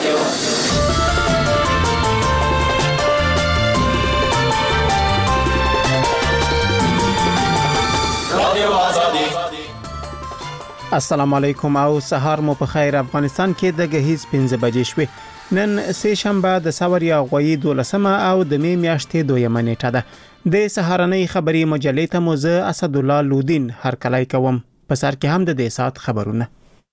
السلام علیکم او سهار مو په خیر. افغانستان کې د غهیز 15 بجې شوې. نن سه شنبه د سوریا غوي 12 او د می میاشتې 2 نیټه ده. د سهارنۍ خبري مجلې ته موزه اسد الله لودین هر کلای کوم. په سر کې هم د دې سات خبرونه.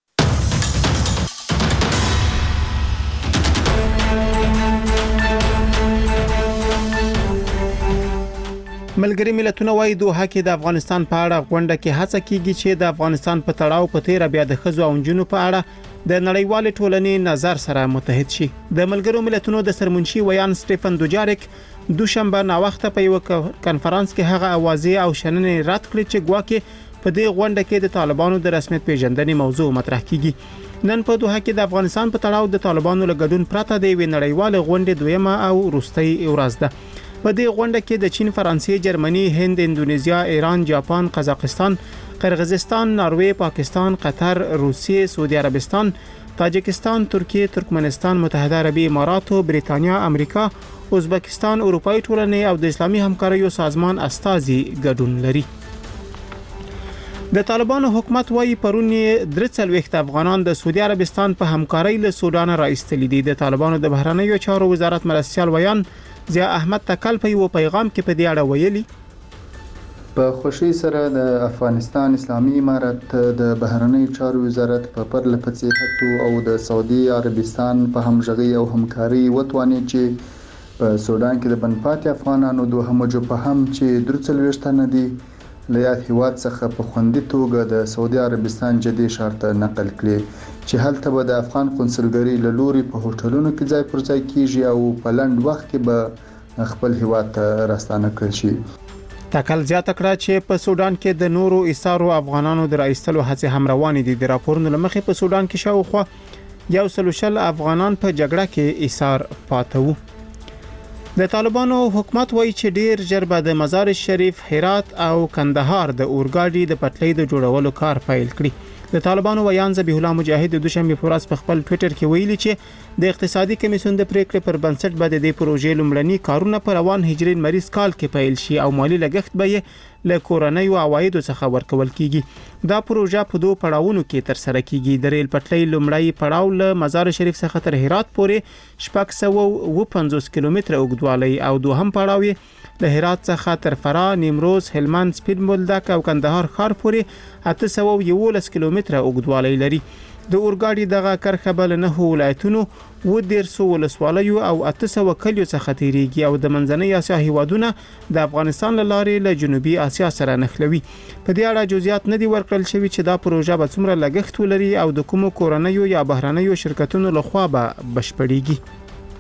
ملګری ملتونه وايي دوه کې د افغانستان په اړه غونډه کې هڅه کیږي چې د افغانستان په تړاو په تیر بیا د خزو او جنونو په اړه د نړیوال ټولنې نظر سره متحد شي. د ملګرو ملتونو د سرمنشي ویان سټيفن دوجاریک دوشنبه نا وخت په یو کانفرنس کې هغه اوازې او شننې رد کړې چې ګواکې په دې غونډه کې د طالبانو د رسمیت پیژندنې موضوع مطرح کیږي. نن په دوه کې د افغانستان په تړاو د طالبانو له ګډون پرته د نړیوال غونډې دویمه او وروستۍ ورځ ده. په دې غونډه کې د چین، فرانسې، جرمني، هند، اندونیزیا، ایران، جاپان، قزاقستان، قرغیزستان، ناروې، پاکستان، قطر، روسیې، سعودي عربستان، تاجکستان، ترکیه، ترکمنستان، متحده عربي امارات، بریتانیا، امریکا، ازبکستان، اروپאי ټولنې او د اسلامي همکاریو سازمان استازي ګډون لري. د طالبانو حکومت وايي پرونی 3 افغانان د سعودي عربستان په همکارۍ له سودان راایستل دي. د طالبانو د بهرنیو چارو وزارت مرستيال ویان ضیا احمد تکل په یو پیغام کې په دې اړه ویلي: په خوشي سره د افغانستان اسلامي امارت د بهرنی چارو وزارت په پرله پسې هڅو او د سعودي عربستان په همغږي او همکاري وتواني چې په سودان کې د بنپاتې افغانانو دوه همجو په هم چې 43 تنه دي له یاد هیواد څخه په خوندي توګه د سعودي عربستان جدي شرط نقل کړي چې هلته به د افغان قونسلګري له لوري په هوټلونو کې ځای پر ځای کیږي او په لند وخت کې به خپل هیواد ته راستانه کړي شي. تکل زیاته کړه چې په سودان کې د نورو ایثارو افغانانو د راایستلو هڅې هم روانې دي. د راپورونو لمخې په سودان کې شاوخوا 130 افغانان په جګړه کې ایثار پاتې وو. د طالبانو حکومت وایي چې ډیر ژر به د مزار شریف، هرات او کندهار د اورګاډي د پټلۍ د جوړولو کار پیل کړي. د طالبانو ویان ذبیح الله مجاهد د دوشنبه په ورځ په خپل ټوئیټر کې ویلي چې د اقتصادي کمیسیون د پریکړې پر بنسټ به د پروژې لومړني کارونه په روان هجري مریض کال کې پیل شي او مالی لګښت به له کورنۍ او عوایدو څخه ورکول کیږي. دا پروژه په 2 پړاوونو کې تر سره کیږي. د ریل پټلۍ لومړی پړاو له مزار شریف څخه تر هرات پورې 650 کیلومتره اوږدوالی او دوهم پړاو د هرات څخه تر فراه، نیمروز، هلمند، سپین بولدک او کندهار ښار پورې 811 کیلومتره اوږدوالی لري. د اورګاډي دغه کرښه بل نه ولایتونو 1300 ولسوالیو او 800 کلیو څخه تیریږي او د منځنۍ اسیا هیوادونه د افغانستان لارې له جنوبي اسیا سره نښلوي. په دې اړه جزئیات نه دي ورکړل شوی چې دا پروژه به څومره لګښت ولري او د کومو کورنیو یا بهرنیو شرکتونو لخوا به بشپړیږي.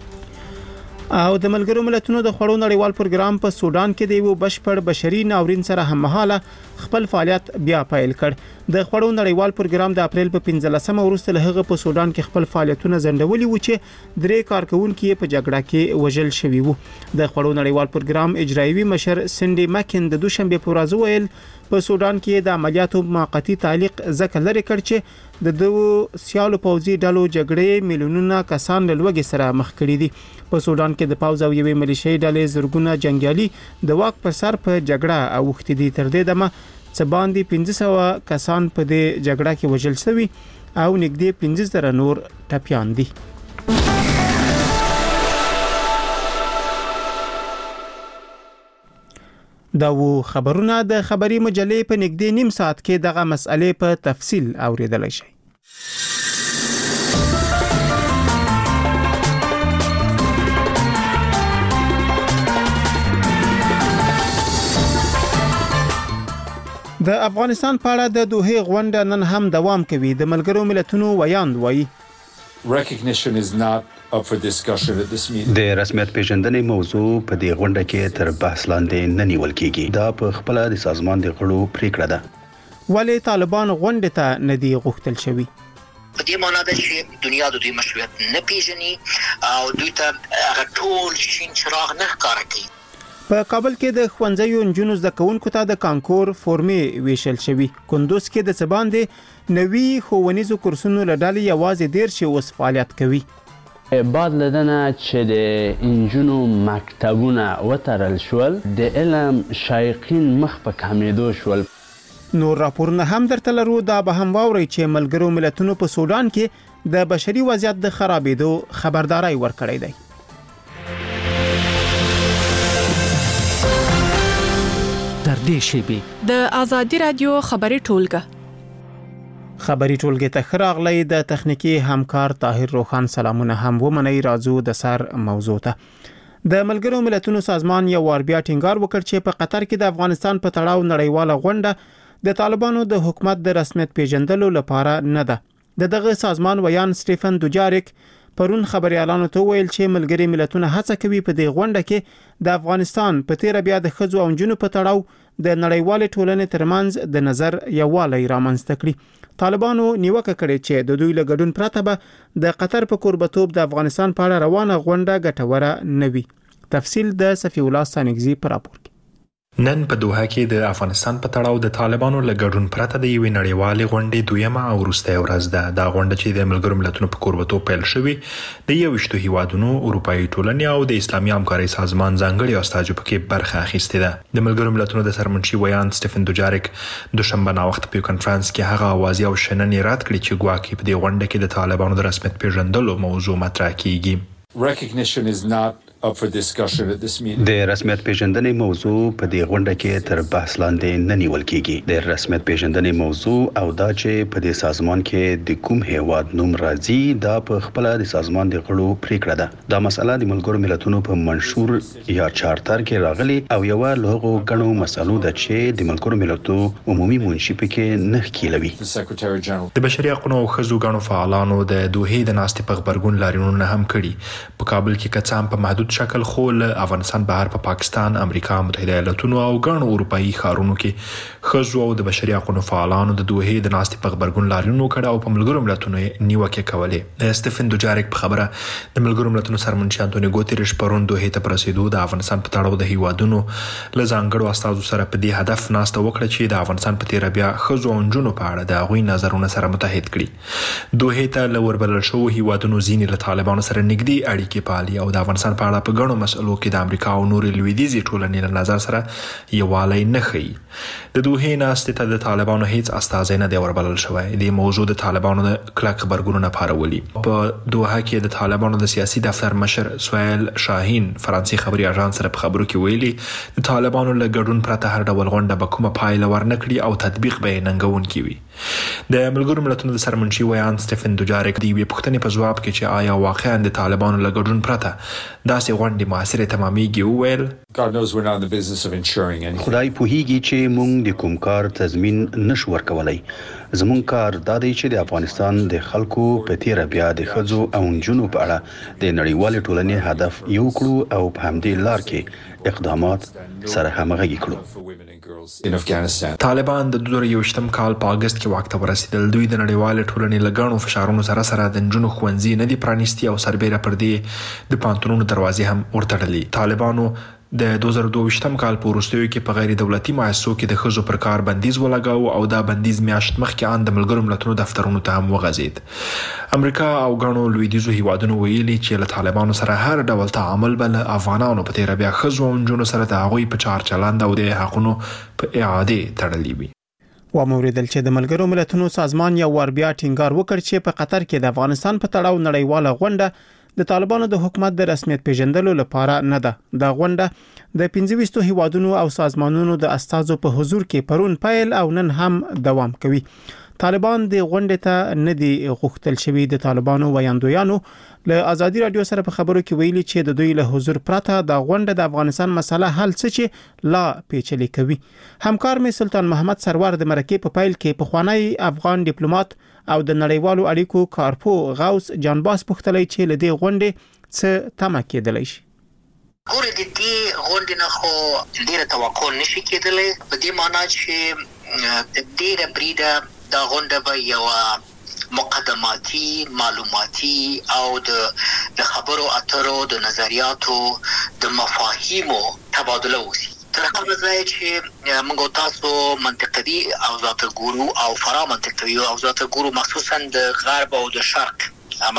او د ملګرو ملتونو د خوړو نړیوال پروګرام په سودان کې د یو بشپړ بشري ناورین سره هممهاله خپل فعالیت بیا پیل کړ. د خوړو نړیوال پروګرام د اپریل په 15 وروسته له هغه په سودان کې خپل فعالیتونه ځنډولي و چې 3 کارکونکو په جګړه کې وژل شوي وو. د خوړو نړیوال پروګرام اجرایوي مشر سندي مکن د دوشنبه په ورځ ویل په سودان کې د عملیاتو موقتی تعلیق ځکه لري کړ چې د دوه سیالو پوځي ډلو جګړې میلیونونه کسان له لوږې سره مخ کړي دي. په سودان کې د پوځ او یوې ملیشي ډلې زرګونه جنگیالي د واک پر سر په جګړه اوښتي دي. تر دې دمه څه باندې 1500 کسان په دې جګړه کې وژل شوي او نږدې 15000 نور ټپيان دي. دا و خبرونه د خبري مجلې په نږدې نیم ساعت کې دغه مسئلې په تفصیل اوریدلای شئ. د افغانستان په اړه د دوه غونډه نن هم دوام کوي. د ملګرو ملتونو ویان وایي recognition is not up for discussion at this meeting. د رسمیت پیژندنې موضوع په دې غونډه کې تر بحث لاندې نه نیول کیږي. دا په خپل د سازمان د غړو پریکړه ده. ولی طالبان غونډه ته نه دی غوښتل شوی. په دې معنی ده چې دنیا د دوی مشروعیت نه پیژني او دوی ته هغه ټول شین چراغ نه ښکاره کوي. په کابل کې د ښوونځیو نجونو زده کوونکو ته د کانکور فورمې ویشل شوی. کندوز کې د څه باندې نوي ښوونیزو کورسونو له ډلې یوازې 13 اوس فعالیت کوي. بعد لدنه چې د انجونو مکتبونه وتړل شول د علم شایقین مخ په کمیدو شول. نور راپورونه هم درته لرو. دا به هم واورئ چې ملګرو ملتونو په سودان کې د بشري وضعیت د خرابېدو خبرداري ورکړې ده. در دې شیبې د آزادي رادیو خبري ټولګه خبري ټولګه ته خراغلی د تخنیکی همکار طاهر روخان سلامونه هم ومني. راځو د سر موضوع ته. د ملګرو ملتونو سازمان یو وار بیا ټینګار وکړ چې په قطر کې د افغانستان په تړاو نړیواله غونډه د طالبانو د حکومت د رسمیت پیژندلو لپاره نه ده. دغه سازمان ویان سټیفن دوجاریک پرون خبريالانو ته ویل چې ملګري ملتونه هڅه کوي په دې غونډه کې د افغانستان په تیر بیا د خځو او جنونو په تړاو د نړیوال ټولنې ترمنځ د نظر یووالی رامنځته کړي. طالبانو نیوکه کړې چې د دوی له ګډون پرته به د قطر په کوربتوب د افغانستان په اړه روانه غونډه ګټوره نه وي. تفصیل د صفی الله سانګزی پر راپور. نن په دوحه کې د افغانستان په تړاو د طالبانو له ګډون پرته د یوې نړیوالې غونډې دویمه او وروستۍ ورځ ده. دا غونډه چې د ملګرو ملتونو په کوربتوب پیل شوې د 21 هیوادونو، اروپایي ټولنې او د اسلامي همکارۍ سازمان ځانګړي استازو پکې برخه اخیستې ده. د ملګرو ملتونو د سرمنشي ویان سټیفن دوجاریک دوشنبه ناوخته په کانفرنس کې هغه اوازې او شننې رد کړې چې ګواکې په دې غونډه کې د طالبانو د رسمیت پیژندلو موضوع مطرح کیږي. Recognition is not up for discussion at this meeting. د رسمیت پیژندنې موضوع په دې غونډه کې تر بحث لاندې نه نیول کیږي. د رسمیت پیژندنې موضوع او دا چې په دې سازمان کې د کوم هیواد نوم راځي دا په خپل د سازمان د غړو پریکړه ده. دا مسله د ملګرو ملتونو په منشور یا چارټر کې راغلي او یو له هغو غنو مسلو ده چې د ملګرو ملتونو عمومي منشي کې نه کیلوي. د بشري حقوقو او خزو غنو فعالانو د دوحې د ناستې په خبرګون لاریونونه هم کړي. په کابل کې کڅام په محدود شکل خو له افغانستان بهر په پاکستان، امریکا متحده ایالاتونو او غنو اروپایي ښارونو کې خزو او د بشري حقوقو فعالانو د دوحې د ناستې په خبرګون لاریونونه کړه او په ملګرو ملتونو نیوکه کولې. د سټیفن دوجاریک په خبره د ملګرو ملتونو سرمنشي انټونیو ګوتریش پرون دوحې ته پرسیدو د افغانستان په تړاو د هیوادونو له ځانګړو استازو سره په دې هدف ناسته وکړه چې د افغانستان په تیر بیا خزو او جنونو په اړه د غوي نظرونه سره متحد کړي. دوحې ته لوربلل شو هیوادونو ځینې له طالبانو سره نږدې اړیکې پالي او د افغانستان په اړه په غنو مسلو کې د امریکا او نورې لویدیځي ټولنې له نظر سره یووالی نه ښیي. د دوحې ناستې ته د طالبانو هیڅ استازی نه دی وربلل شوی. د موضوع د طالبانو د کلک خبرګونونه پارولي. په دوحه کې د طالبانو د سیاسي دفتر مشر سویل شاهین فرانسې خبري اژانس سره په خبرو کې ویلي د طالبانو له ګډون پرته هر ډول غونډه به کومه پایله ورنکړي او تطبیق به یې ننګونکي وي. د ملګرو ملتونو د سرمنشي ویان سټیفن دوجاریک د یوې پوښتنې په ځواب کې چې آیا واقعا د طالبانو له ګډون پرته داسې غونډې موثرې تمامېږي وویل خدای پوهیږي چې موږ د کوم کار تضمین نشو ورکولای. زموږ کار دا دی چې د افغانستان د خلکو په تیر بیا د خځو او نجونو په اړه د نړیوال ټولنې هدف یو کړو او په همدې لار کې اقدامات سره همغږي کړو. طالبان د 2021 کال په اگست کې واک ته ورسېدل. دوی د نړیوال ټولنې له ګڼو فشارونو سره د نجونو ښوونځي نه دي پرانیستي او سربېره پر دې د پانتونونو دروازې هم ورتړلې. طالبانو د 2022 کال په وروستیو کې په غیر دولتي مؤسسو کې د خزو پر کار بندیز ولګاو او دا بندیز میاشت مخکې ان د ملګرو ملتونو دفترونو ته هم وغځید. امریکا او غنو لویدیځو هیوادونو ویلي چې له طالبانو سره هر ډول تعامل بل افغانانو په تیر بیا خزو او جنونو سره د هغوی په چار چلند او د حقونو په اعاده تړلې وي. وموریدل چې د ملګرو ملتونو سازمان یو ور بیا ټینګار وکړ چې په قطر کې د افغانستان په تړاو نړیواله غونډه د طالبانو د حکومت د رسمیت پیژندلو لپاره نه ده. دا غونډه د 25 هیوادونو او سازمانونو د استازو په حضور کې پرون پیل او نن هم دوام کوي. طالبان د غونډې ته نه دي غوښتل شوی. د طالبانو ویاندویانو له آزادي رادیو سره په خبرو کې ویلي چې د دوی له حضور پرته د غونډه د افغانستان مسله حل څه چې لا پیچلې کوي. همکار می سلطان محمد سرور د مرکې په پیل کې په خوانی افغان ډیپلوماټ او د نړیوالو اړیکو کارپو غوث جانباس پوښتلی چې له دې غونډې څه تمه کېدلی شي. ګوره د دې غونډې نه خو ډیره توقع نشي کېدلی، په دې معنی چې ډیره بریده دا غونډه به یو مقدماتي معلوماتي او د خبرو اترو د نظریاتو د مفاهیمو تبادله وشي. تر هغه ځای چې موږ تاسو منطقي اوضاع ګورو او فرا منطقي اوضاع ګورو، مخصوصا د غرب او د شرق هغه د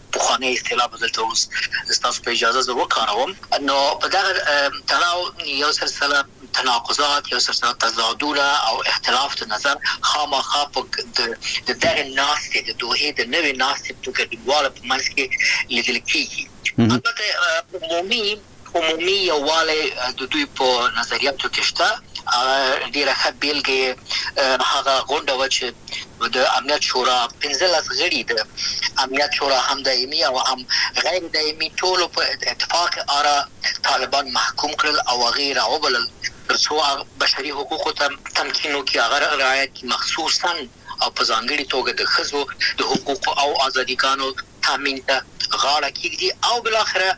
پخوانی اصطلاح بدلته اوس تاسو په اجازه زه وکاروم. نو په دغه تړاو یو سلسله تناقضات، یو سلسله تضادونه او اختلاف د نظر خامخا په د دغه ناستې د دوحې د نوې ناستې په ګډواله په منځ کې لیدل کېږي. البته عمومي یووالی د دوی په نظریاتو کې شته. ډیره ښه بیلګه هغه غونډه وه چې د امنیت شورا 15 غړي د امنیت شورا هم دایمي او هم غیر دایمي ټولو په اتفاق آرا طالبان محکوم کړل او هغې راوبلل تر څو بشري حقوقو ته تمکین وکړي، هغه رعایت کړي، مخصوصا او په ځانګړې توګه د ښځو د حقوقو او ازادیګانو تامین ته غاړه کېږدي او بالاخره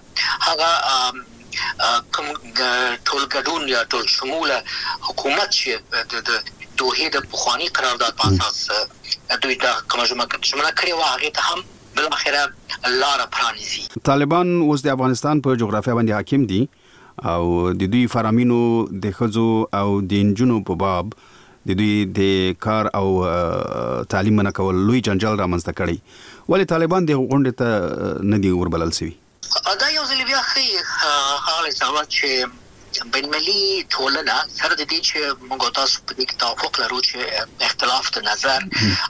هغه کوم ټول ګډون یا ټول شموله حکومت چې د دوحې د پخواني قرارداد په اساس دوی ته کومه ژمنه کړې وه هغې ته هم بالاخره لاره پرانیزي. طالبان اوس د افغانستان په جغرافیه باندې حاکم دي او د دوی فرامینو د ښځو او د نجونو په باب د دوی د کار او تعلیم نه کول لوی جنجال رامنځته کړی. ولې طالبان د غونډې ته نه دي وربلل شوي؟ دا یو ځل بیا ښیي هغه سوال چې بین‌المللي ټولنه سره د دې چې موږ تاسو په دې کې توافق لرو چې اختلاف د نظر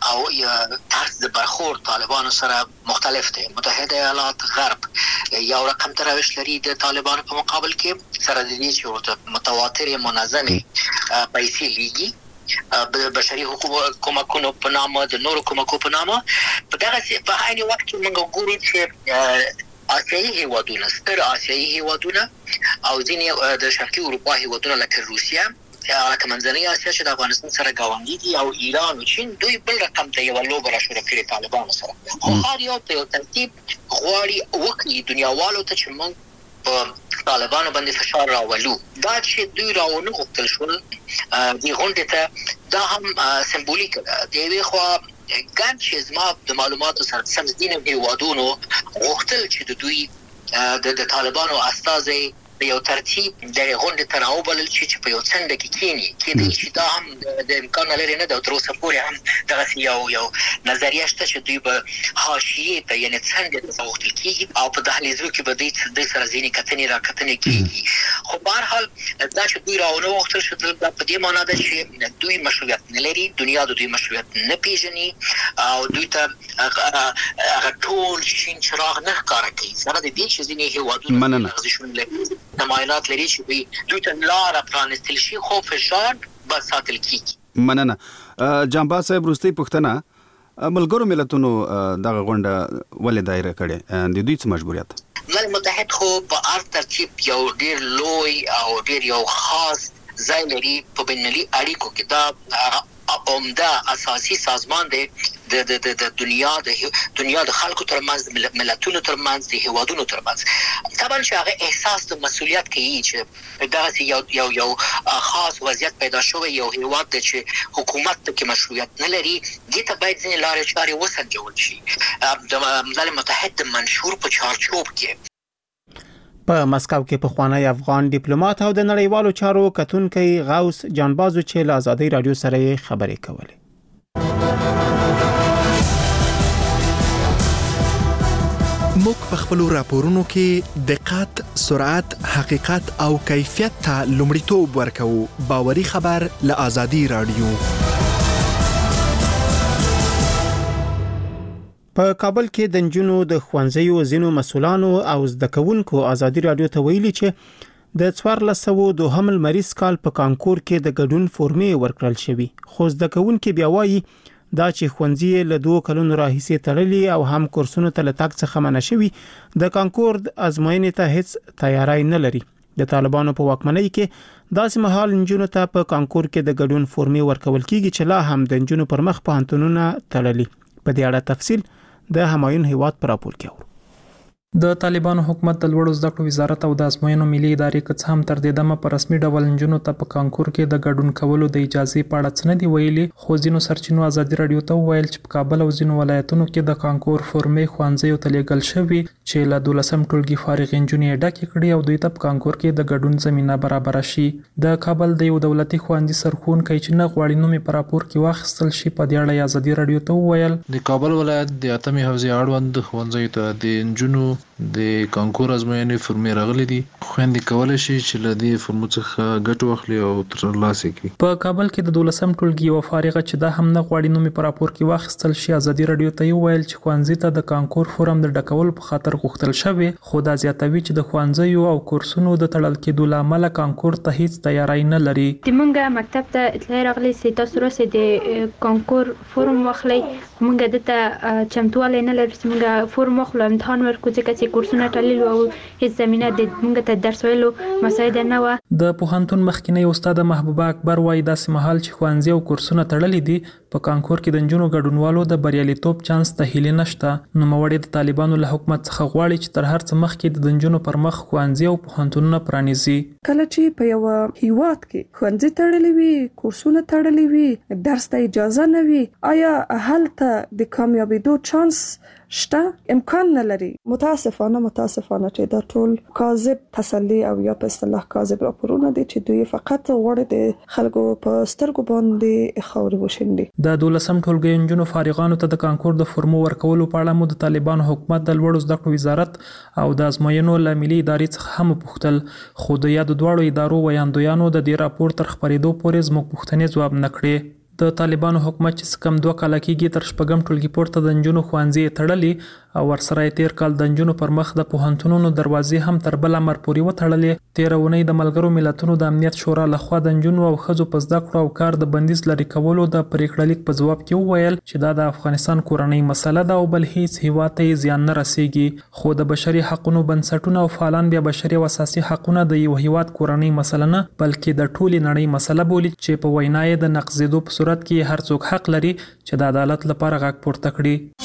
او طرز د برخورد طالبانو سره مختلف دی. متحده ایالات غرب یو رقم تراوش لري د طالبانو په مقابل کې سره د دې چې ورته متواتر منظمې پیسې لیږي بشري حقوق کومکونو په نامه د نورو کومکو په نامه. په دغه په عین وخت کې موږ ګورو چې آسیایي هیوادونه، ستر آسیایي هیوادونه او ځینې د شرقي اروپا هیوادونه لکه روسیه، لکه منځنۍ اسیا چې د افغانستان سره ګاونډي دي، او ایران او چین، دوی بل رقم ته یو لوبه راشوره کړې طالبانو سره. خو هر یو په یو ترتیب غواړي وکړي دنیاوالو ته چې موږ په طالبانو باندې فشار راولو. دا چې دوی راونه غوښتل شول دې غونډې ته، دا هم سمبولیک ده. د یوې خوا ګڼ چې زما د معلوماتو سره سم ځینې هیوادونو غوښتل چې د دوی د طالبانو استازی په یو ترتیب دغه غونډې ته راوبلل چې په یو څنډه کې کېني. کېدای شي دا هم د امکان نه لري نه ده، او تر اوسه پورې هم دغسې یو نظریه شته چې دوی به حاشیې ته یعنې څنډې ته غوښتل کېږي او په دهلیزو کې به دوی سره ځینې کتنې راکتنې کېږي. خو په هر حال دا چې دوی راونه غوښتل شو دا په دې معنا ده چې دوی مشروعیت نه لري، دنیا د دوی مشروعیت نه پیژني او دوی ته هغه ټول شین چراغ نه ښکاره کوي. سره د دې چې ځینې هېوادونه لغزشونه لري، تمایلات لري چې دوی ته لاره پرانستل شي، خو فشار به ساتل کېږي. مننه. جانباز صاحب، وروستۍ پوښتنه، ملګرو ملتونو دغه غونډه ولې دایره کړې؟ د دوی څه مجبوریت؟ ملل متحد خو په هر ترتیب یو ډیر لوی او ډیر یو خاص ځای لري په بین‌المللي اړیکو کې. دا عمده اساسي سازمان دی د دنیا د خلکو ترمنځ، ملتونو ترمنځ، د هیوادونو ترمنځ. طبعا چې هغه احساس د مسؤلیت کوي چې دغسې یو خاص وضعیت پیدا شوی یو هیواد دی چې حکومت کې مشروعیت نه لري، دې ته باید ځینې لارې چارې وسنجول شي د ملل متحد د منشور په چارچوب کې. په مسکو کې پخوانی افغان ډیپلوماټ او د نړیوالو چارو کتونکی غوث جانبازو چې له آزادۍ رادیو سره خبرې کولې. موږ په خپلو راپورونو کې دقت، سرعت، حقیقت او کیفیت ته لومړیتوب ورکوو. باوري خبر له آزادۍ رادیو. په کابل کې د نجونو د ښوونځیو ځینو مسؤلانو او زده کوونکو آزادۍ رادیو ته ویلي چې د 1402 لمریز کال په کانکور کې د ګډون فورمې ورکړل شوې، خو زده کوونکي بیا وایي دا چې ښوونځي له 2 کلونو راهیسې تړلي او هم کورسونو ته له تګ څخه منع شوي، د کانکور ازموینې ته هیڅ تیاری نه لري. د طالبانو په واکمنۍ کې داسې مهال نجونو ته په کانکور کې د ګډون فورمې ورکول کیږي چې لا هم د نجونو پر مخ پوهنتونونه تړلي. په دې اړه تفصیل د همایون هیواد پر راپور کې اورو. د طالبانو حکومت د لوړو زده کړو وزارت او د ازموینو ملي ادارې که څه هم تر دې دمه په رسمي ډول نجونو ته په کانکور کې د ګډون کولو د اجازې په اړه څه نه دي ویلي، خو ځینو سرچینو ازادي راډیو ته وویل چې په کابل او ځینو ولایتونو کې د کانکور فورمې ښوونځیو ته لیږل شوي چې له 12م ټولګي فارغ نجونې یې ډکې کړي او دوی ته په کانکور کې د ګډون زمینه برابره شي. د کابل د یو دولتي ښوونځي سرښوونکی چې نه غواړي نوم یې په راپور کې واخیستل شي په دې اړه ازادي راډیو ته وویل د کابل ولایت د اتمې حوزې اړوند ښوونځیو ته د نجونو د کانکور ازموینې فورمې راغلي دي. خویندې کولی شي چې له دې فورمو څخه ګټه واخلي او ترلاسه کړي. په کابل کې د 12م ټولګي یوه فارغه چې دا هم نه غواړي نوم یې په راپور کې واخیستل شي ازادي راډیو ته وویل چې ښوونځي ته د کانکور فورم د ډکولو په خاطر غوښتل شوی، خو دا زیاتوي چې د ښوونځیو او کورسونو د تړل کېدو له امله کانکور ته هیڅ تیاری نه لري. موږ مکتب ته اطلاع راغلی چې تاسو راسئ د کانکور فورم واخلئ، موږ دته چمتوالی نه لرو چې موږ فورم واخلو امتحان ورکړو ځکه چې کورسونه تړلي او هیڅ زمینه د موږ ته درس ویلو مساعد نه وه. د پوهنتون مخکینی استاد محبوبه اکبر وایي داسې مهال چې ښوونځي او کورسونه تړلي دي په کانکور کې د نجونو ګډونوالو د بریالیتوب چانس ته هیلې نشته. نوموړې د طالبانو له حکومت څخه غواړي چې تر هر څه مخکې د نجونو پر مخ ښوونځي او پوهنتونونه پرانیزي. کله چې په یو هیواد کې ښوونځي تړلي وي، کورسونه تړلي وي، درس ته اجازه نه وي، آیا هلته د کامیابیدو چانس شته؟ امکان نه لري. متاسفانه چې دا ټول کاذب تسلی او یا په اصطلاح کاذب راپورونه دي چې دوی فقط غواړي د خلکو په سترګو باندې خاورې وشیندي. د 12م ټولګي نجونو فارغانو ته د کانکور د فورمو ورکولو په اړه مو د طالبانو حکومت د لوړو زده کړو وزارت او د ازموینو له ملي ادارې څخه هم وپوښتل، خو د یادو دواړو ادارو ویاندویانو د دې راپور تر خپرېدو پورې زموږ پوښتنې ځواب نه کړې. د طالبانو حکومت چې کم 2 کاله کېږي تر 6م ټولګي پورته د نجونو ښوونځي تړلي او ورسره یې تیر کال د نجونو پر مخ د پوهنتونونو دروازې هم تر بل امر پورې وتړلې. تېره اونۍ د ملګرو ملتونو د امنیت شورا لخوا د نجونو او ښځو په زده کړو او کار د بندیز لرې کولو د پرېکړه لیک په ځواب کې وویل چې دا د افغانستان کورنۍ مسله ده او بل هیڅ هیواد ته یې زیان نه رسیږي، خو د بشري حقونو بنسټونه او فعالان بیا بشري او اساسي حقونه د یو هیواد کورنۍ مسله نه بلکې د ټولې نړۍ مسله بولي چې په وینا یې د نقضېدو په صورت کې هر څوک حق لري چې د عدالت لپاره غږ پورته کړي.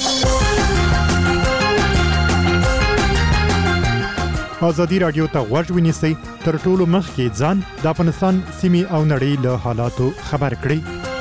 ازادي راډیو ته غوږ ونیسئ، تر ټولو مخکې ځان د افغانستان سیمې او نړۍ له حالاتو خبر کړئ.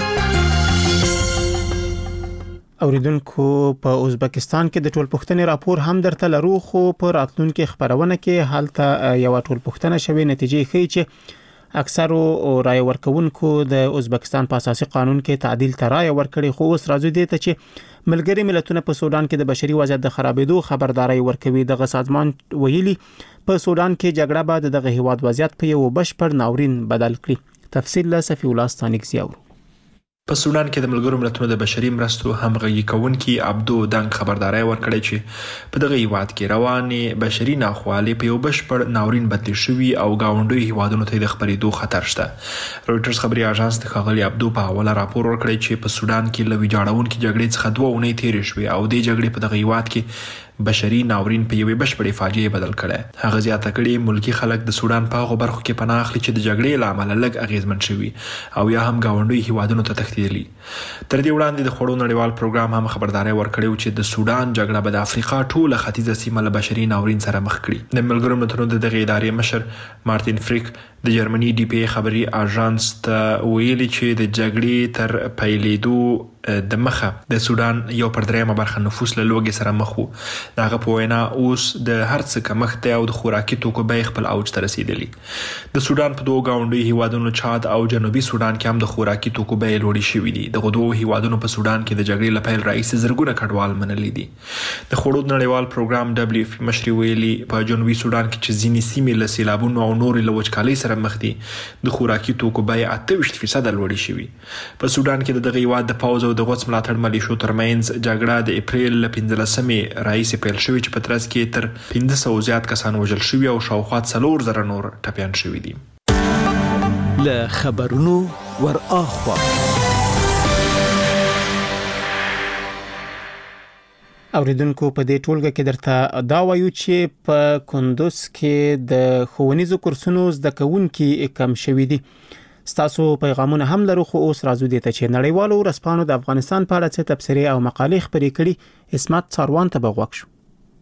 اوریدونکو په ازبکستان کې د ټولپوښتنې راپور هم درته لرو، خو په راتلونکو خبرونه کې هلته یو ټولپوښتنه شوې نتیجې ښیي چې اکثرو رای ورکوونکو د ازبکستان په اساسي قانون کې تعدیل ته رای ورکړي، خو اوس راځو دې ته چې ملګري ملتونه په سودان کې د بشري وضعیت د خرابېدو خبرداري ورکوي. دغه سازمان ویلي په سودان کې جګړه بعد دغه هیواد وضعیت په یو بشپړ ناورین بدل کړي. تفصیل له صفی الله ستانکزی اورو. په سودان کې د ملګرو ملتونو د بشري مرستو همغږي کوونکي عبدو دنګ خبرداري ورکړی چې په دغه هیواد کې روانې بشري ناخوالې په یو بشپړ ناورین بدل شوي او گاونډي هیوادونو ته د خبرېدو خطر شته. رويټرز خبري اژانس د ښاغلي عبدو په حواله راپور ورکړی چې په سودان کې له ویجاړونکو جګړې څخه 2 اونۍ تېرې شوې او د جګړې په دغه هیواد کې بشري ناورین په یوې بشپړې فاجعه بدل کړي. هغه زیاته کړي ملکی خلک د سودان په هغو برخو کې پناه اخلي چې د جګړې له امله لږ اغیزمن شوي او یا هم گاونډي هیوادونو ته تښتېدلي. تر دې وړاندې د خوړو نړیوال پروګرام هم خبرداري ورکړی چې د سودان جګړه به د افریقا ټوله ختیځه سیمه له بشري ناورین سره مخ کړي. د ملګرو ملتونو دغه ادارې مشر مارتین فریک د جرمني ډي پی خبري اژانس ته ویلي چې د جګړې تر پیلېدو د مخه د سودان 1/3 برخه نفوس له لوږې سره مخ وو. دغه په وینا اوس د هر څه کمښت او د خوراکي توکو بیې خپل اوج ته رسیدلی. د سودان په 2 گاونډي هیوادونو چاد او جنوبي سودان کې هم د خوراکي توکو بیې لوړې شوې دي. دغه 2 هیوادونو په سودان کې د جګړې له پیل راهیسې زرګونه کډوال منلي دي. د خوړو نړیوال پروګرام WFP مشر ویلي په جنوبي سودان کې چې ځینې سیمې له سیلابونو او نورې له وچکالۍ سره مخ دي، د خوراکي توکو بیې 28% لوړې شوې. په سودان کې دغه هیواد د پاوز او د غوڅ ملاتړ ملیشو ترمنځ جګړه د اپریل له 15مې راهیسې پیل شوې چې په ترڅ کې تر 500 زیات کسان وژل شوي او شاوخوا 4000 نور ټپیان شوي دي. له خبرونو ور اخوا اوریدونکو په دې ټولګه کې درته دا وایو چې په کندوز کې د ښوونیزو کورسونو زده کوونکي کم شوي دي. ستاسو پیغامونه هم لرو، خو اوس راځو دې ته چې نړیوالو ورځپاڼو د افغانستان په اړه څه تبصرې او مقالې خپرې کړي. اسمت څاروان ته بغوښ شو.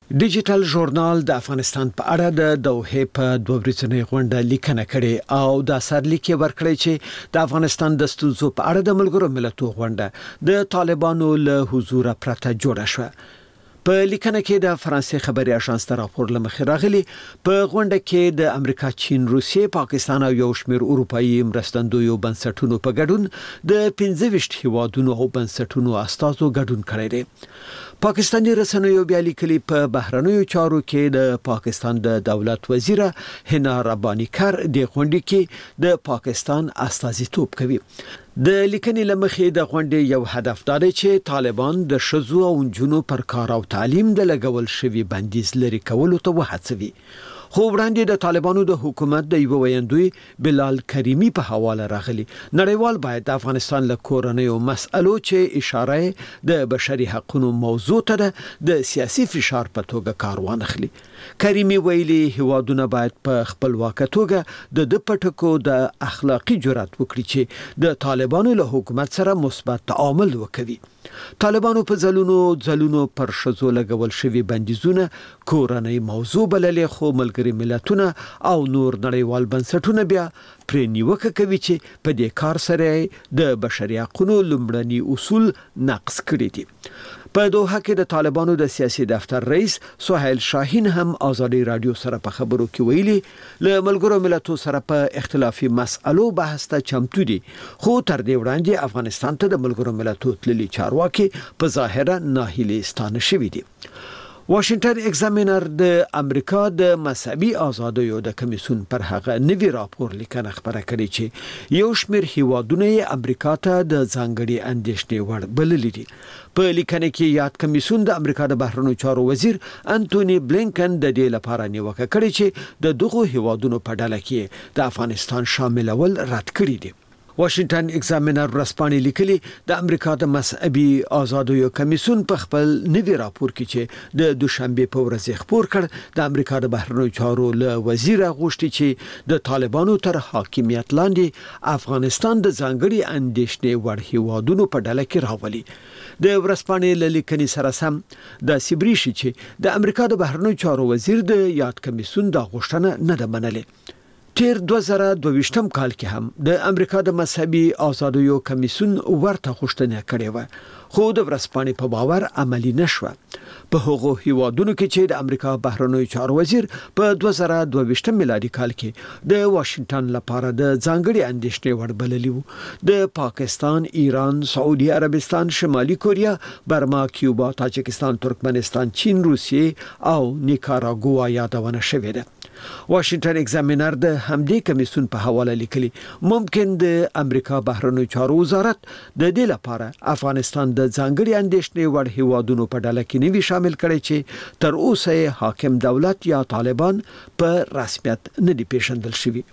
ډیجیټل ژورنال د افغانستان په اړه د دوحې په 2 ورځنۍ غونډه لیکنه کړې او د سرلیک ورکړی چې د افغانستان د ستونزو په اړه د ملګرو ملتونو غونډه د طالبانو له حضور پرته جوړه شوه. په لیکنه کې د فرانسې خبري اژانس ته راپور لمخې راغلي په غونډه کې د امریکا، چین، روسیې، پاکستان او یو شمېر اروپאי مرستندویو بنسټونو په ګډون د 25 هیوادونو او بنسټونو استازو ګډون کړی دی. پاکستاني رسنیو بیا لیکلي په بهرنیو چارو کې د پاکستان د دولت وزیره حنا ربانی کر د غونډې کې د پاکستان استازیتوب کوي. د لیکنې لمخې د غونډې یو هدف دا دی چې طالبان د شذو او نجونو پر کار او تعلیم د لګول شوی بندیز لري کولو ته وهڅوي. خو وړاندې د طالبانو د حکومت د یو ویاندوی بلال کریمی په حواله راغلی نړیوال باید د افغانستان له کورنیو مسألو چې اشاره د بشري حقوقو موضوع ته د سیاسي فشار په توګه کار وانخلي. کریمی ویلي هیوادونه باید په خپلواکه توګه د پټکو د اخلاقی جرأت وکړي چې د طالبانو له حکومت سره مثبت تعامل وکړي. طالبانو په ځلونو پر شذو لګول شوی بندیزونه کورنۍ موضوع بللې خو ملګري ملتونه او نور نړیوال بنسټونه بیا پرې نیوکه کوي چې په دې کار سره د بشري حقوقو لومړني اصول نقض کړي دي. په دوحه کې د طالبانو د سیاسي دفتر رئیس سهیل شاهین هم آزادي رادیو سره په خبرو کې ویلي له ملګرو ملتونو سره په اختلافي مسألو بحث ته چمتو دي خو تر دې وړاندې افغانستان ته د ملګرو ملتونو تللي چارواکي په ظاهره ناهیلي ستانه شوي دي. واشنگټن ایگزامینر د امریکا د مذهبي آزادیو د کمیسیون پر هغه نوی راپور لیکنه خبره کړې چې یو شمېر هیوادونه امریکا ته د ځانګړي اندېښنې وړ بللي دي. په لیکنه کې یاد کمیسیون د امریکا د بهرنیو چارو وزیر انټونی بلینکن د دې لپاره نیوکه کړې چې د دغو هیوادونو په ډله کې د افغانستان شاملول رد کړی دي. واشنگټن ایگزامینر ورسپانې لیکلي د امریکا د مذهبي آزادیو کمیسیون په خپل نوی راپور کې چې د دوشنبه په ورځ خبر کړ د امریکا د بهرنیو چارو له وزیر غوښتي چې د طالبانو تر حاکمیت لاندې افغانستان د ځانګړي اندېښنې وړ هیوادونو په ډله کې راولي. د ورسپانې لیکنې سره سم د سیبریشي چې د امریکا د بهرنیو چارو وزیر د یاد کمیسیون د غوښتنه نه ده منلې. تیر 2022 کال کې هم د امریکا د مذهبي آزادیو کمیسیون ورته غوښتنه کړې و خو د ورسپانې په باور عملی نشوه. په هغو هیوادونو کې چې د امریکا بهرنیو چارو وزیر په 2022 میلادي کال کې د واشنگټن لپاره د ځانګړي اندېښنې وړ بللی وو د پاکستان، ایران، سعودي عربستان، شمالي کوریا، برما، کیوبا، تاجکستان، ترکمنستان، چین، روسیې او نیکاراګوا یادونه شوې ده. واشنگټن ایگزامینر د همدې کمیسیون په حواله لیکلي ممکن د امریکا بهرنیو چارو وزارت د دې لپاره افغانستان د ځانګړي اندېښنې وړ هیوادونو په ډله کې نوي شامل کړي چې تر اوسه حاکم دولت یا طالبان په رسمیت نه دي پیژندل شوي.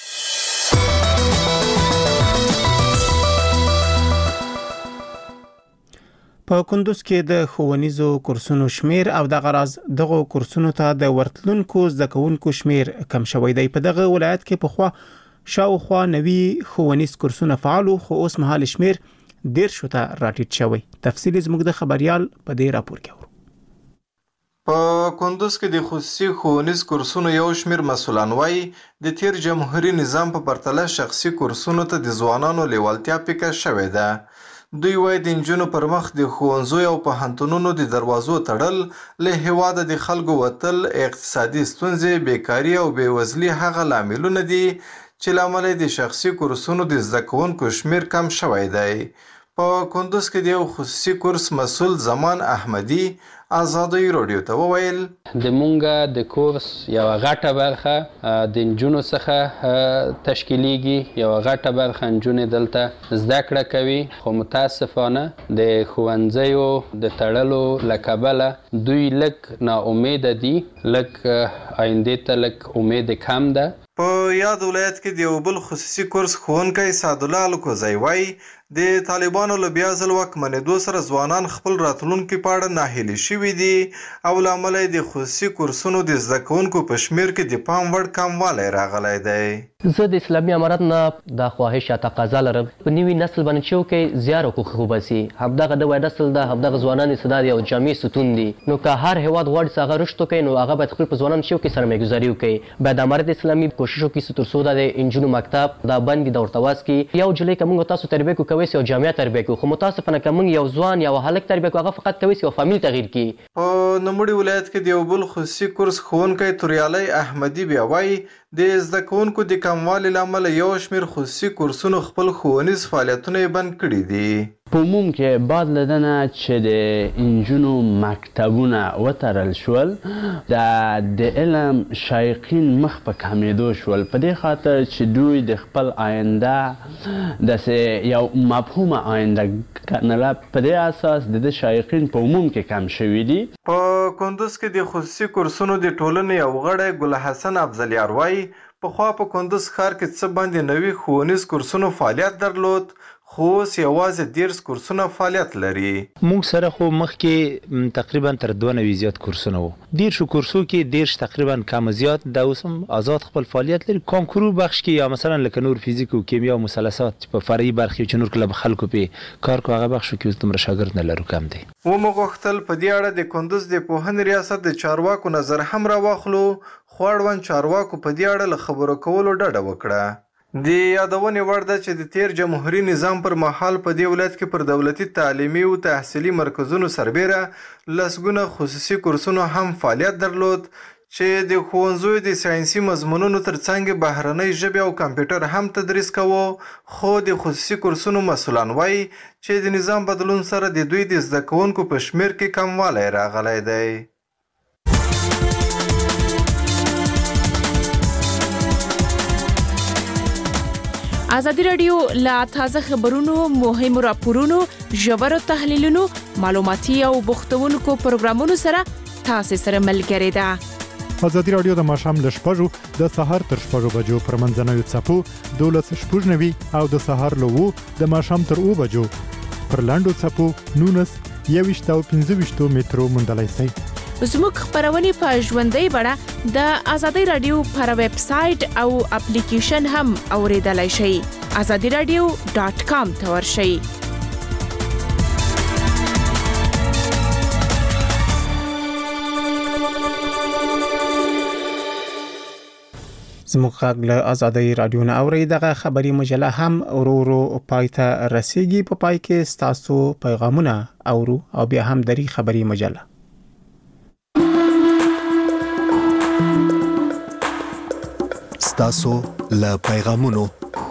په کندوز کې د ښوونیزو کورسونو شمیر او د غرض دغه کورسونو ته د ورتلونکو زده کوونکو شمیر کم شوی دی. په دغه ولایت کې په خوا شاوخوا نوي ښوونیز کورسونه فعال خو اوس مهال شمیر 10 ته راټیټ شوی. تفصیل زموږ د خبريال په دې راپور کې اورو. په کندوز کې د خصوصي ښوونیز کورسونو یو شمیر مسولان وایي د تیر جمهوریت نظام په پرتله شخصي کورسونو ته د ځوانانو لیوالتیا پیکه شوې ده. دوی وایي د نجونو پر مخ د ښوونځیو او پوهنتونونو د دروازو تړل، له هېواده د خلکو وتل، اقتصادي ستونزې، بیکاري او بېوزلي هغه لاملونه دي چې له امله د شخصي کورسونو د زده کوونکو شمیر کم شوی دی. په کندوز کې د یو خصوصي کورس مسؤل زمان احمدي آزادي رادیو ته وویل د مونږه د کورس یو غټه برخه د نجونو څخه تشکیلیږي، یو غټه برخه نجونې دلته زده کړه کوي، خو متاسفانه د ښوونځیو د تړلو له کبله دوی لږ ناامیده دي، لږ آینده ته لږ امید کم ده. په یاد ولایت کې د یو بل خصوصي کورس ښوونکی سعدالله الکوزی وایي د طالبانو له بیا ځل واکمنېدو سره ځوانان خپل راتلونکي په اړه ناهیلي شوي دي او له امله د خصوصي کورسونو د زده کوونکو په شمېر کې د پام وړ کموالی راغلی دی. زه د اسلامي امارت نه دا خواهش یا تقاضا لرم په نوي نسل باندې چې وکړي زیار وکړو وباسي. همدغه نوی نسل ده، همدغه ځوانان استعداد یو جامع ستون دي. نو که هر هېواد غواړي چې هغه رشد وکړي نو هغه باید خپل په ځوانانو چې وکړي سرمایه‌ګذاري وکړي. باید امارت اسلامي کوشش وکړي چې تر څو د انجونو مکتب دا بند د ورته واس کړي. یو جلۍ که موږ تاسو تربیه کوو کوی سي یو جامع تربیه کوو، خو متاسفانه که موږ یو ځوان یا هلک تربیه کوو هغه فقط کوی سي یو فامیل تغییر کړي. په نوموړي ولایت کې د یو بل خصوصي کورس ښوونکی توریالی احمدي بیا وایي د زده کوونکو د کموالي له امله یو شمېر خصوصي کورسونو خپل ښوونیز فعالیتونه یې بند کړي دي. په عموم کې بعد له دنه چې د انجونو مکتبونه وتړل شول د علم شایقین مخ په کمېدو شول، په دې خاطر چې دوی د خپل آینده داسې یو مفهومه آینده ګڼله. په دې اساس د شایقین په عموم کې کم شوي دي. په کندوز کې د خصوصي کورسونو د ټولنې یو غړی ګل حسن افضلیار وایي پخوا په کندوز ښار کې څه باندې نوي ښوونیز کورسونو فعالیت درلود، خو اوس یوازې 13 کورسونه فعالیت لري. موږ سره خو مخکې تقریبا تر 92 زیات کورسونه وو. 13 کورسو کې 13 تقریبا کم زیات د اوس هم آزاد خپل فعالیت لري. کانکورو بخش کې یا مثلا لکه نور فیزیک او کیمیا او مثلثات په فرعي برخې چې نور کله خلکو په کار کو هغه بخش کې دومره شاګرد نه لرو، کم دی. و مو غوښتل په دې اړه د کندوز د پوهنې ریاست د چارواکو نظر هم راواخلو، خو اړوند چارواکو په دې اړه له خبرو کولو ډډه وکړه. د یادونې وړ ده چې د تیر جمهوري نظام پر مهال په دې ولایت کې پر دولتي تعلیمي او تحصیلي مرکزونو سربیره لسګونه خصوصي کورسونو هم فعالیت درلود چې د ښوونځیو د ساینسي مضمونونو ترڅنګ بهرنۍ ژبې او کمپیوټر هم تدریس کوو. خو د خصوصي کورسونو مسؤلان وایي چې د نظام بدلون سره د دوی د زده کوونکو په شمېر کې کموالی راغلی دی. ازادي راډیو لا تازه خبرونو، مهمو راپورونو، ژورو تحلیلونو، معلوماتي او بوختونکو پروګرامونو سره تاسو سره ملګری ده. ازادي راډیو د ماښام له 6 د سهار تر 6 بجو پر منځنوي څپو 12:90 او د سهار له 2 د ماښام تر 2 بجو پر لاندو څپو 19 او 15 مترو موندلای شئ. زموږ خبرونه په ژوندۍ بڼه د ازادي راډیو پر ویب سټ او اپلیکیشن هم اوریدلای شئ. azadiradio.com ته ورشئ. زموږ غږ له ازادي راډیو نه اوري. دغه خبري مجله هم ورو پایته رسیدي. په پای کې ستاسو پیغامونه اورو او بیا هم دري خبري مجله. ستاسو له پیغامونو.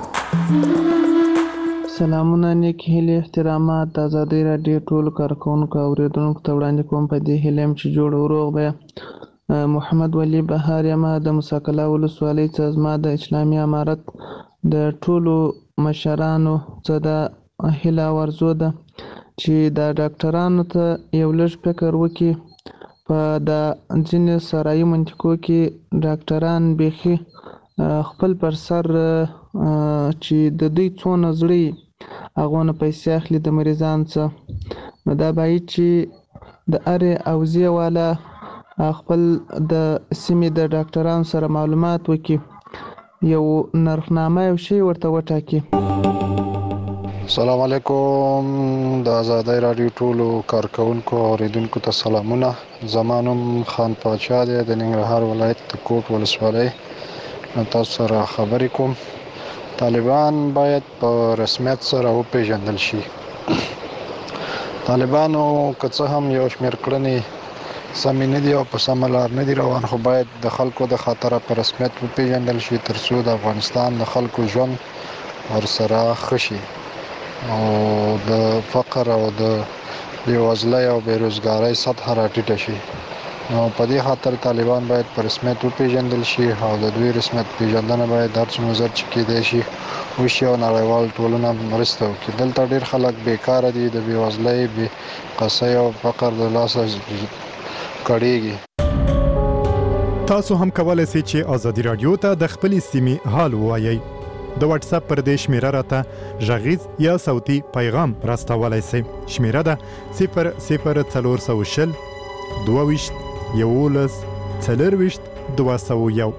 سلامونه، نیک هیلې، احترامات د ازادي راډیو ټول کارکونکو او اوریدونکو ته وړاندې کوم. په دې هیله چې جوړ وروغ به محمد ولی بهار یم د مساکله ولسوالۍ څخه. زما د اسلامي امارت د ټولو مشرانو څخه د هیله ورزو ده چې د ډاکټرانو ته یو لږ فکر وکړي. په د ځینې سرایي منطقو کې ډاکټران بیخي خپل پر سر چې د دوی څونه زړه هغه نه پیسې اخلي د مریضان څخه. نو دا باید چې د ارې اوزیه والا خپل د سیمې د ډاکټرانو سره معلومات وکړي، یو نرخنامه یو شی ورته وټاکي. السلام علیکم. د ازادي راډیو ټولو کارکونکو او اوریدونکو ته سلامونه. زمانم خان پاچا دی د ننګرهار ولایت د کوټ ولسوالۍ. تاسو سره خبرې کوم. طالبان باید په رسمیت سره وپیژندل شي. طالبانو که څه هم یو شمېر کړنې سمې نه دي او په سمه لار نه دي روان، خو باید د خلکو د خاطره په رسمیت وپیژندل شي تر څو د افغانستان د خلکو ژوند ورسره ښه شي او د فقر او د بېوزلۍ او بېروزګارۍ سطحه راټیټه شي. نو په دې خاطر طالبان باید په رسمیت وپیژندل شي او د دوی رسمیت پیژندنه باید هر څومره زر چې کېدای شي وشي او نړیوال ټولنه مرسته وکړي. دلته ډېر خلک بیکاره دي، د بېوزلۍ، بېقصۍ او فقر د لاسه کړېږي. تاسو هم کولای شئ چې ازادي راډیو ته د خپلې سیمې حال ووایئ. د واتس اپ پر دې شمیره راته ژغیز یا صوتي پیغام راستولای شئ. شمیره ده 00420 22 11 40 201.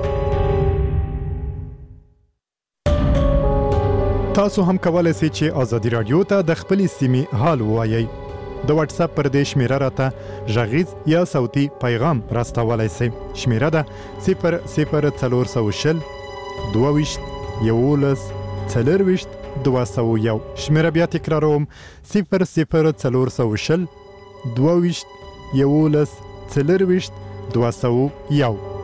تاسو هم کولای شئ چې آزادي رادیو ته د خپلې سیمې حال ووایئ. د واتس اپ پر دې شمیره راته ژغیز یا صوتي پیغام راستولای شئ. شمیره ده 00420 22 11 40 201. شمیره بیا تکراروم 00420 22 11 40 201.